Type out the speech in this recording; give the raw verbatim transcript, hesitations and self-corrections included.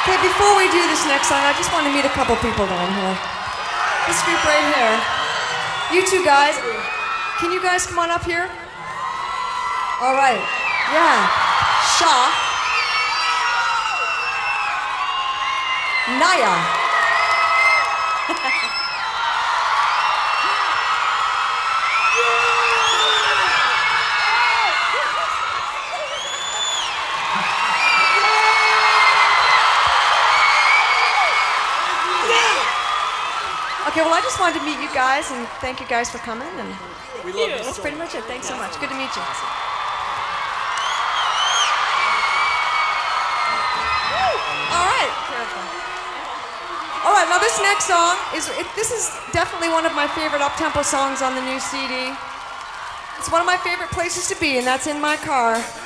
Okay, before we do this next song, I just want to meet a couple people down here. This group right here. You two guys, can you guys come on up here? All right. Yeah. Shah. Naya. Okay, well, I just wanted to meet you guys and thank you guys for coming. And we love you. That's pretty much it. Thanks so much. Good to meet you. All right. All right. Now this next song is it, this is definitely one of my favorite up-tempo songs on the new C D. It's one of my favorite places to be, and that's in my car.